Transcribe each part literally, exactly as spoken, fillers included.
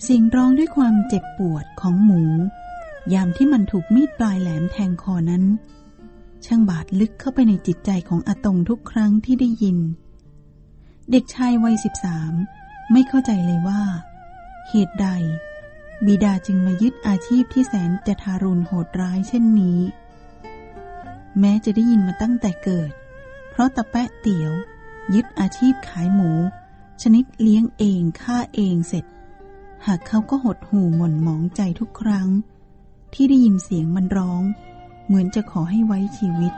เสียงร้องด้วยความเจ็บปวดของหมูยามที่มันถูกมีดปลายแหลมแทงคอนั้นช่างบาดลึกเข้าไปในจิตใจของอาตงทุกครั้งที่ได้ยินเด็กชายวัยสิบสามไม่เข้าใจเลยว่าเหตุใดบิดาจึงมายึดอาชีพที่แสนจะทารุณโหดร้ายเช่นนี้แม้จะได้ยินมาตั้งแต่เกิดเพราะตาแปะเตี๋ยวยึดอาชีพขายหมูชนิดเลี้ยงเองฆ่าเองเสร็จหากเขาก็หดหู่หม่นหมองใจทุกครั้งที่ได้ยินเสียงมันร้องเหมือนจะขอให้ไว้ชีวิต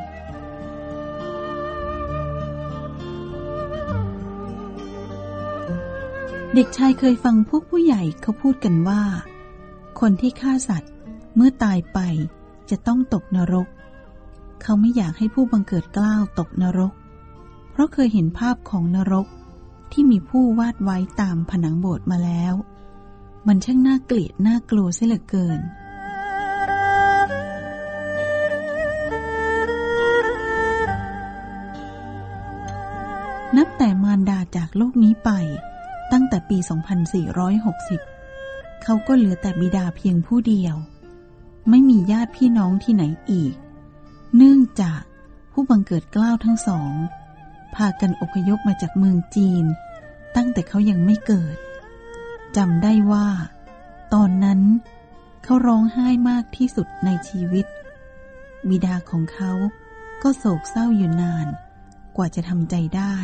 เด็กชายเคยฟังพวกผู้ใหญ่เขาพูดกันว่าคนที่ฆ่าสัตว์เมื่อตายไปจะต้องตกนรกเขาไม่อยากให้ผู้บังเกิดเกล้าตกนรกเพราะเคยเห็นภาพของนรกที่มีผู้วาดไว้ตามผนังโบสถ์มาแล้วมันช่างน่าเกลียดน่ากลัวเสียเหลือเกินนับแต่มารดาจากโลกนี้ไปตั้งแต่ปี สองพันสี่ร้อยหกสิบ เขาก็เหลือแต่บิดาเพียงผู้เดียวไม่มีญาติพี่น้องที่ไหนอีกเนื่องจากผู้บังเกิดเกล้าทั้งสองพากันอพยพมาจากเมืองจีนตั้งแต่เขายังไม่เกิดจำได้ว่าตอนนั้นเขาร้องไห้มากที่สุดในชีวิตบิดาของเขาก็โศกเศร้าอยู่นานกว่าจะทำใจได้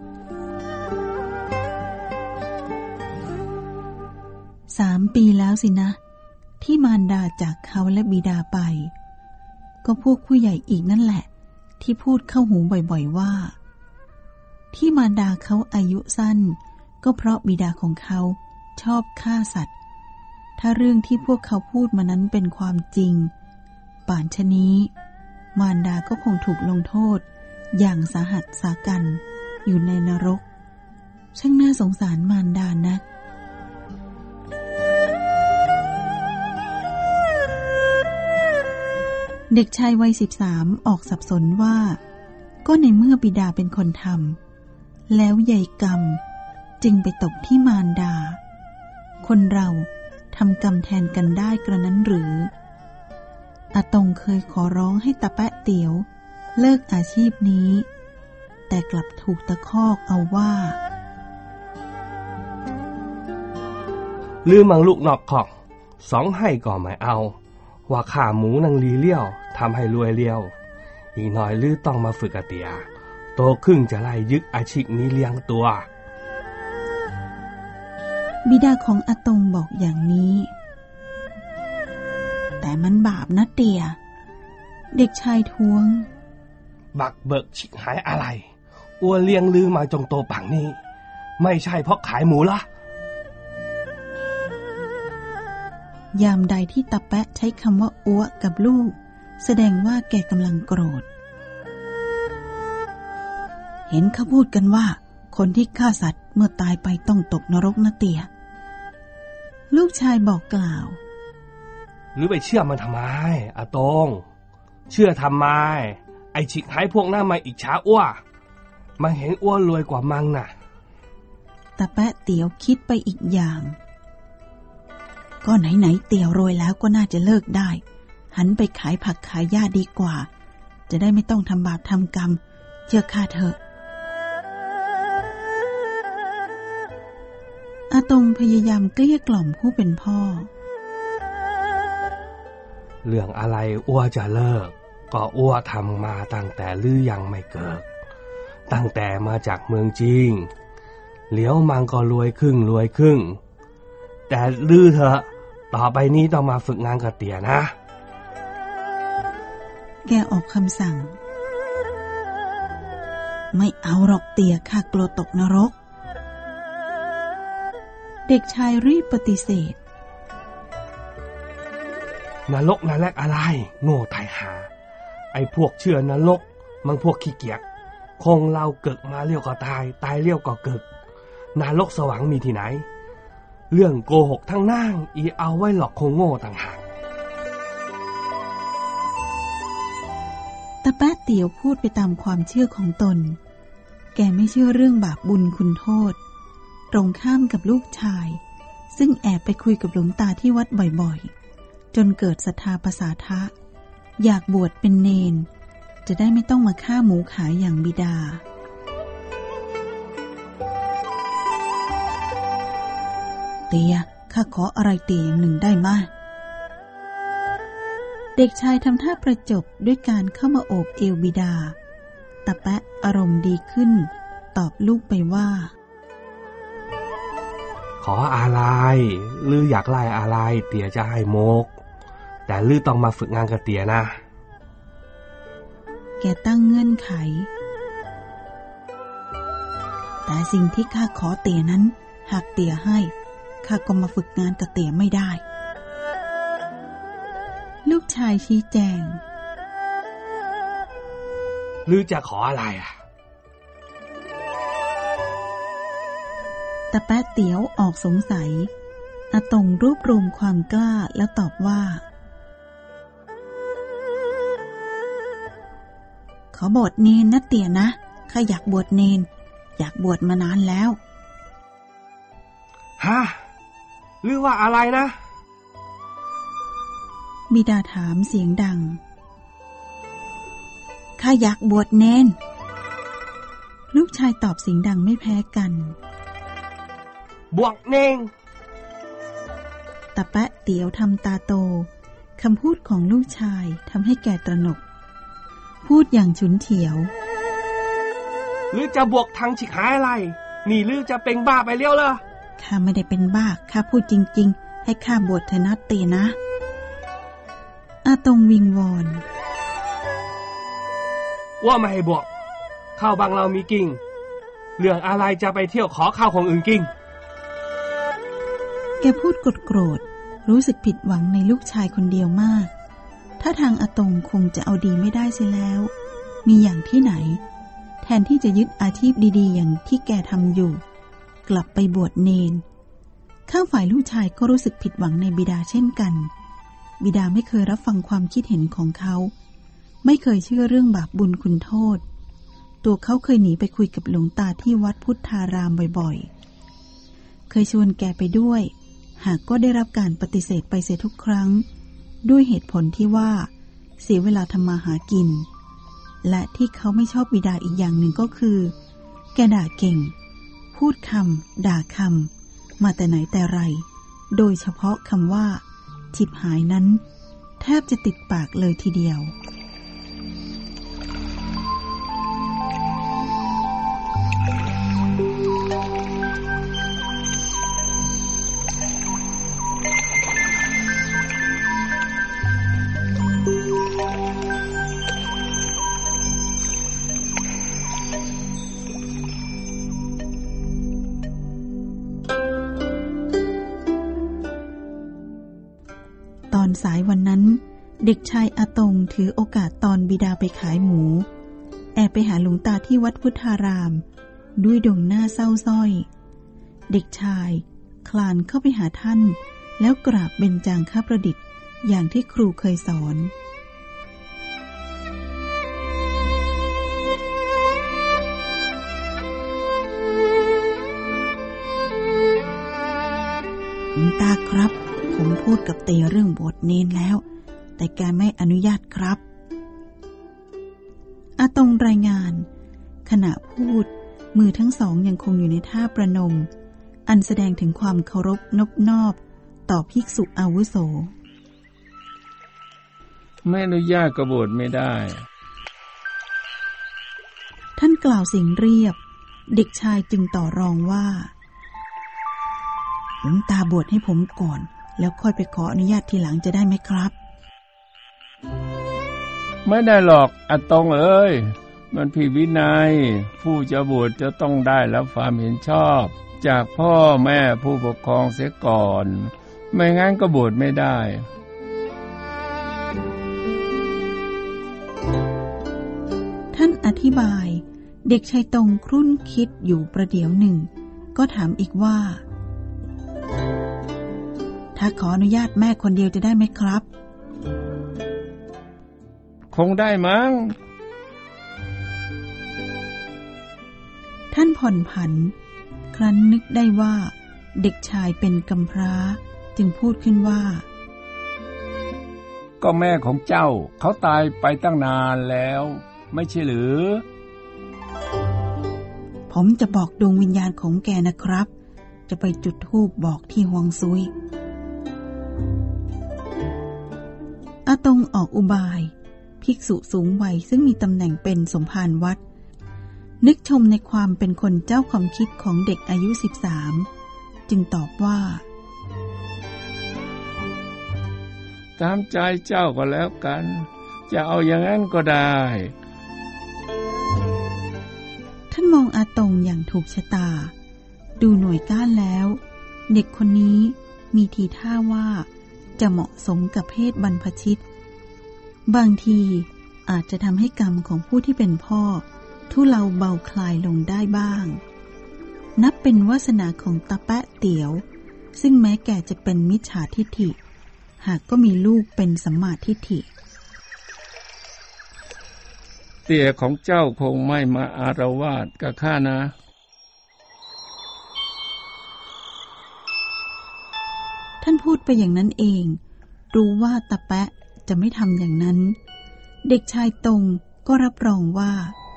สามปีแล้วสินะที่มารดาจากเขาและบิดาไปก็พวกผู้ใหญ่อีกนั่นแหละที่พูดเข้าหูบ่อยๆว่าที่มารดาเขาอายุสั้นก็เพราะบิดาของเขาชอบฆ่าสัตว์ถ้าเรื่องที่พวกเขาพูดมานั้นเป็นความจริงป่านชะนี้มารดาก็คงถูกลงโทษอย่างสาหัสสากันอยู่ในนรกช่างน่าสงสารมารดานักเด็กชายวัยสิบสามออกสับสนว่าก็ในเมื่อบิดาเป็นคนทำแล้วใยกรรมจึงไปตกที่มารดาคนเราทำกรรมแทนกันได้กระนั้นหรืออาตงเคยขอร้องให้ตาแปะเตี๋ยวเลิกอาชีพนี้แต่กลับถูกตะคอกเอาว่าลือมังลูกนอกของสองให้ก่อหมายเอาว่าขาหมูนางลีเลี้ยวทำให้รวยเลี้ยวอีกหน่อยลือต้องมาฝึกอาเตียโตขึ้นจะไล่ยึดอาชีพนี้เลี้ยงตัวบิดาของอาตงบอกอย่างนี้แต่มันบาปนะเตียเด็กชายท้วงบักเบิกชิกหายอะไรอ้วนเลี้ยงลือมาจงโตปังนี้ไม่ใช่เพราะขายหมูละยามใดที่ตาแปะใช้คำว่าอ้วกับลูกแสดงว่าแกกำลังโกรธเห็นเขาพูดกันว่าคนที่ฆ่าสัตว์เมื่อตายไปต้องตกนรกนะเตียลูกชายบอกกล่าวหรือไปเชื่อมันทำไมอาตงเชื่อทำไมไอฉิกหายพวกหน้ามาอีกช้าอ้วมันเห็นอ้วนรวยกว่ามังน่ะตาแปะเตี๋ยวคิดไปอีกอย่างก็ไหนๆเตี๋ยวรวยแล้วก็น่าจะเลิกได้หันไปขายผักขายหญ้าดีกว่าจะได้ไม่ต้องทำบาปทำกรรมเชื่อข้าเถอะอาตงพยายามเกลี้ยกล่อมผู้เป็นพ่อเรื่องอะไรอ้วจะเลิกก็อ้วทำมาตั้งแต่ลือยังไม่เกิดตั้งแต่มาจากเมืองจีนเหลียวมังก็รวยครึ่งรวยครึ่งแต่ลือเถอะต่อไปนี้ต้องมาฝึกงานกับเตี๋ยนะแกออกคำสั่งไม่เอาหรอกเตี๋ยข้ากลัวตกนรกเด็กชายรีบปฏิเสธนรกนรกอะไรโง่ตายหาไอ้พวกเชื่อนรกมันพวกขี้เกียจคงเราเกิดมาเลี้ยวก็ตายตายเลี้ยวก็เกิดนรกสวรรค์มีที่ไหนเรื่องโกหกทั้งนั่งอีเอาไว้หลอกคงโง่ต่างหากตาแป๊ะเตี๋ยวพูดไปตามความเชื่อของตนแกไม่เชื่อเรื่องบาปบุญคุณโทษตรงข้ามกับลูกชายซึ่งแอบไปคุยกับหลวงตาที่วัดบ่อยๆจนเกิดศรัทธาภาษาทะอยากบวชเป็นเณรจะได้ไม่ต้องมาฆ่าหมูขายอย่างบิดาเตียข้าขออะไรเตียอย่างหนึ่งได้มา เด็กชายทำท่าประจบด้วยการเข้ามาโอบเอวบิดาตะแปะอารมณ์ดีขึ้นตอบลูกไปว่าขออะไรลืออยากไล่อะไรเตียจะให้โมกแต่ลือต้องมาฝึกงานกับเตียนะแกตั้งเงื่อนไขแต่สิ่งที่ข้าขอเตียนั้นหากเตียให้ข้าก็มาฝึกงานกับเตียไม่ได้ลูกชายชี้แจงลือจะขออะไรอ่ะตะแป๊ะเตี๋ยวออกสงสัยอาตงรวบรวมความกล้าแล้วตอบว่าขอบวชเนนนะเตี่ยนะข้าอยากบวชเนนอยากบวชมานานแล้วฮะหรือว่าอะไรนะบิดาถามเสียงดังข้าอยากบวชเนนลูกชายตอบเสียงดังไม่แพ้กันบวชเนนตะแปะเตี๋ยวทำตาโตคำพูดของลูกชายทำให้แกตระหนกพูดอย่างฉุนเฉียวหรือจะบวกทางฉิกหายอะไรนี่หรือจะเป็นบ้าไปเลี้ยวเหรอข้าไม่ได้เป็นบ้าข้าพูดจริงๆให้ข้าบวชเถอะนะเตียนะอาตงวิงวอนว่าไม่ให้บวกข้าวบางเรามีกิ่งเรื่องอะไรจะไปเที่ยวขอข้าวของอื่นกิ่งแกพูดโกรธๆรู้สึกผิดหวังในลูกชายคนเดียวมากถ้าทางอาตงคงจะเอาดีไม่ได้เสียแล้วมีอย่างที่ไหนแทนที่จะยึดอาชีพดีๆอย่างที่แกทำอยู่กลับไปบวชเนนข้างฝ่ายลูกชายก็รู้สึกผิดหวังในบิดาเช่นกันบิดาไม่เคยรับฟังความคิดเห็นของเขาไม่เคยเชื่อเรื่องบาปบุญคุณโทษตัวเขาเคยหนีไปคุยกับหลวงตาที่วัดพุทธารามบ่อยๆเคยชวนแกไปด้วยหากก็ได้รับการปฏิเสธไปเสียทุกครั้งด้วยเหตุผลที่ว่าเสียเวลาทำมาหากินและที่เขาไม่ชอบบิดาอีกอย่างหนึ่งก็คือแกด่าเก่งพูดคำด่าคำมาแต่ไหนแต่ไรโดยเฉพาะคำว่าฉิบหายนั้นแทบจะติดปากเลยทีเดียวตอนสายวันนั้นเด็กชายอาตงถือโอกาสตอนบิดาไปขายหมูแอบไปหาหลวงตาที่วัดพุทธารามด้วยดวงหน้าเศร้าส้อยเด็กชายคลานเข้าไปหาท่านแล้วกราบเบญจางคประดิษฐ์อย่างที่ครูเคยสอนหลวงตาครับผมพูดกับเตยเรื่องบวชเนนแล้วแต่แกไม่อนุญาตครับอาตงรายงานขณะพูดมือทั้งสองยังคงอยู่ในท่าประนมอันแสดงถึงความเคารพนบนอบต่อภิกษุอาวุโสไม่อนุญาตก็บวชไม่ได้ท่านกล่าวเสียงเรียบเด็กชายจึงต่อรองว่าหลวงตาบวชให้ผมก่อนแล้วค่อยไปขออนุญาตทีหลังจะได้ไหมครับไม่ได้หรอกอาตงเอ้ยมันผิดวินัยผู้จะบวชจะต้องได้รับความเห็นชอบจากพ่อแม่ผู้ปกครองเสียก่อนไม่งั้นก็บวชไม่ได้ท่านอธิบายเด็กชายตงครุ่นคิดอยู่ประเดี๋ยวหนึ่งก็ถามอีกว่าถ้าขออนุญาตแม่คนเดียวจะได้ไหมครับคงได้มั้งท่านผ่อนผันครั้นนึกได้ว่าเด็กชายเป็นกำพร้าจึงพูดขึ้นว่าก็แม่ของเจ้าเขาตายไปตั้งนานแล้วไม่ใช่หรือผมจะบอกดวงวิญญาณของแกนะครับจะไปจุดธูปบอกที่ฮวงซุยอาตงออกอุบายภิกษุสูงวัยซึ่งมีตำแหน่งเป็นสมภารวัดนึกชมในความเป็นคนเจ้าความคิดของเด็กอายุสิบสามจึงตอบว่าตามใจเจ้าก็แล้วกันจะเอาอย่างนั้นก็ได้ท่านมองอาตงอย่างถูกชะตาดูหน่วยก้านแล้วเด็กคนนี้มีทีท่าว่าจะเหมาะสมกับเพศบรรพชิตบางทีอาจจะทำให้กรรมของผู้ที่เป็นพ่อทุเลาเบาคลายลงได้บ้างนับเป็นวาสนาของตาแปะเตี๋ยวซึ่งแม้แก่จะเป็นมิจฉาทิฐิหากก็มีลูกเป็นสัมมาทิฏฐิเตี่ยของเจ้าคงไม่มาอารวาสกับข้านะท่านพูดไปอย่างนั้นเองรู้ว่าตาแปะจะไม่ทำอย่างนั้นเด็กชายตงก็รับรองว่า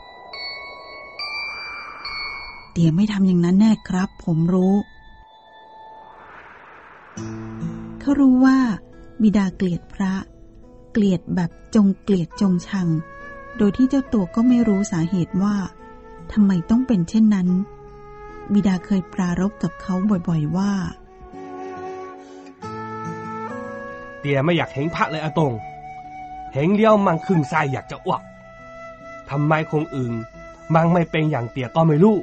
เตี่ยไม่ทำอย่างนั้นแน่ครับผมรู้เขารู้ว่าบิดาเกลียดพระเกลียดแบบจงเกลียดจงชังโดยที่เจ้าตัวก็ไม่รู้สาเหตุว่าทำไมต้องเป็นเช่นนั้นบิดาเคยปรารภกับเขาบ่อยๆว่าเตี่ยไม่อยากเห็นพระเลยอาตงเห็นเลี้ยวมังครึ่งไส้อยากจะอ้วกทำไมคงอื่นมังไม่เป็นอย่างเตี่ยก็ไม่รู้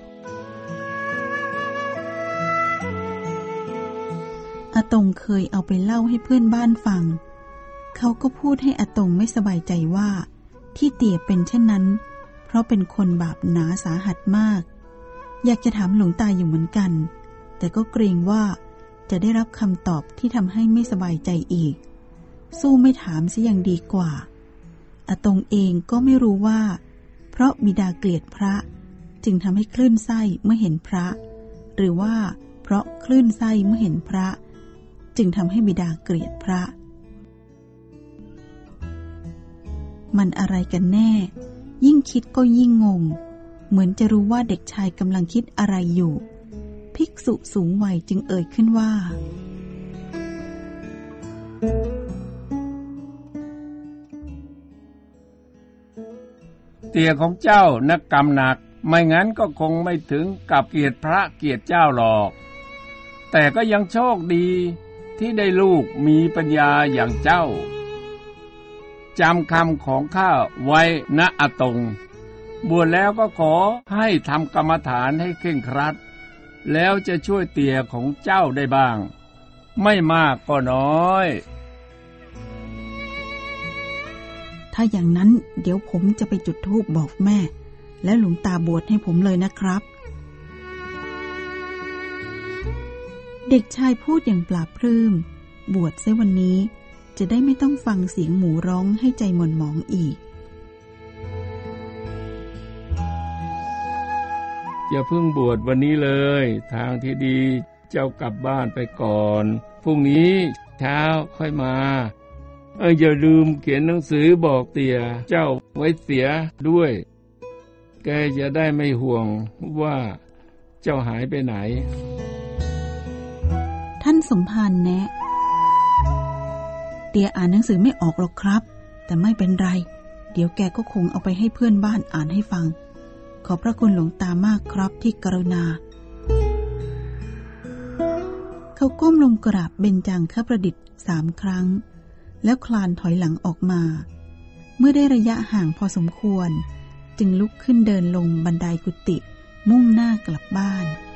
อาตงเคยเอาไปเล่าให้เพื่อนบ้านฟังเขาก็พูดให้อาตงไม่สบายใจว่าที่เตี่ยเป็นเช่นนั้นเพราะเป็นคนบาปหนาสาหัสมากอยากจะถามหลวงตาอยู่เหมือนกันแต่ก็เกรงว่าจะได้รับคำตอบที่ทำให้ไม่สบายใจอีกสู้ไม่ถามซะยังดีกว่าอาตงเองก็ไม่รู้ว่าเพราะบิดาเกลียดพระจึงทำให้คลื่นไส้เมื่อเห็นพระหรือว่าเพราะคลื่นไส้เมื่อเห็นพระจึงทำให้บิดาเกลียดพระมันอะไรกันแน่ยิ่งคิดก็ยิ่งงงเหมือนจะรู้ว่าเด็กชายกำลังคิดอะไรอยู่ภิกษุสูงวัยจึงเอ่ยขึ้นว่าเตี่ยของเจ้านักกรรมหนักไม่งั้นก็คงไม่ถึงกับเกลียดพระเกลียดเจ้าหรอกแต่ก็ยังโชคดีที่ได้ลูกมีปัญญาอย่างเจ้าจำคำของข้าไว้นะอาตงบวชแล้วก็ขอให้ทำกรรมฐานให้เคร่งครัดแล้วจะช่วยเตี่ยของเจ้าได้บ้างไม่มากก็น้อยถ้าอย่างนั้นเดี๋ยวผมจะไปจุดธูปบอกแม่แล้วหลวงตาบวชให้ผมเลยนะครับเด็กชายพูดอย่างปลาบปลื้มบวชเสียวันนี้จะได้ไม่ต้องฟังเสียงหมูร้องให้ใจหม่นหมองอีกอย่าเพิ่งบวชวันนี้เลยทางที่ดีเจ้ากลับบ้านไปก่อนพรุ่งนี้เช้าค่อยมาเอออย่าลืมเขียนหนังสือบอกเตี่ยเจ้าไว้เสียด้วยแกจะได้ไม่ห่วงว่าเจ้าหายไปไหนท่านสมภารแนะเตี่ยอ่านหนังสือไม่ออกหรอกครับแต่ไม่เป็นไรเดี๋ยวแกก็คงเอาไปให้เพื่อนบ้านอ่านให้ฟังขอบพระคุณหลวงตามากครับที่กรุณาเขาก้มลงกราบเบญจางคประดิษฐ์สามครั้งแล้วคลานถอยหลังออกมาเมื่อได้ระยะห่างพอสมควรจึงลุกขึ้นเดินลงบันไดกุฏิมุ่งหน้ากลับบ้าน